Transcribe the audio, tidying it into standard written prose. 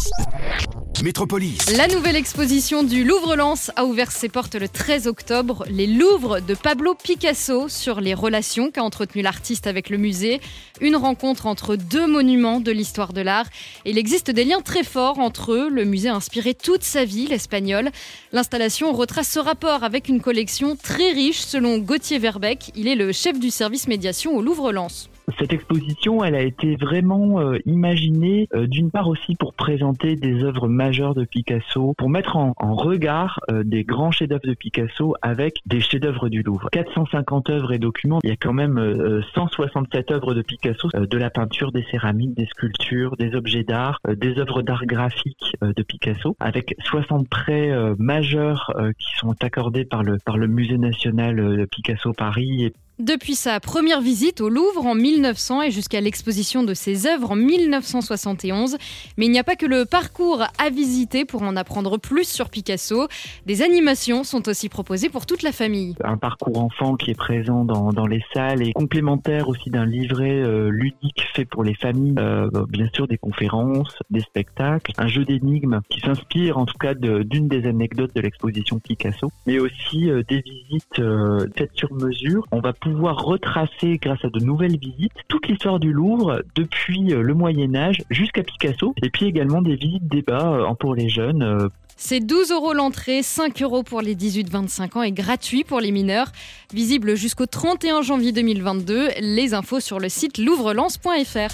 Métropolis. La nouvelle exposition du Louvre-Lens a ouvert ses portes le 13 octobre. Les Louvres de Pablo Picasso sur les relations qu'a entretenu l'artiste avec le musée. Une rencontre entre deux monuments de l'histoire de l'art. Et il existe des liens très forts entre eux. Le musée a inspiré toute sa vie l'espagnol. L'installation retrace ce rapport avec une collection très riche selon Gauthier Verbeek. Il est le chef du service médiation au Louvre-Lens. Cette exposition, elle a été vraiment imaginée d'une part aussi pour présenter des œuvres majeures de Picasso, pour mettre en regard des grands chefs-d'œuvre de Picasso avec des chefs-d'œuvre du Louvre. 450 œuvres et documents, il y a quand même 167 œuvres de Picasso, de la peinture, des céramiques, des sculptures, des objets d'art, des œuvres d'art graphique de Picasso, avec 60 prêts majeurs qui sont accordés par le Musée national de Picasso Paris. Depuis sa première visite au Louvre en 1900 et jusqu'à l'exposition de ses œuvres en 1971. Mais il n'y a pas que le parcours à visiter pour en apprendre plus sur Picasso. Des animations sont aussi proposées pour toute la famille. Un parcours enfant qui est présent dans les salles et complémentaire aussi d'un livret ludique fait pour les familles. Bien sûr des conférences, des spectacles, un jeu d'énigmes qui s'inspire en tout cas d'une des anecdotes de l'exposition Picasso. Mais aussi des visites faites sur mesure. On va pouvoir retracer grâce à de nouvelles visites toute l'histoire du Louvre depuis le Moyen-Âge jusqu'à Picasso et puis également des visites débats pour les jeunes. C'est 12 € l'entrée, 5 € pour les 18-25 ans et gratuit pour les mineurs. Visible jusqu'au 31 janvier 2022. Les infos sur le site louvrelens.fr.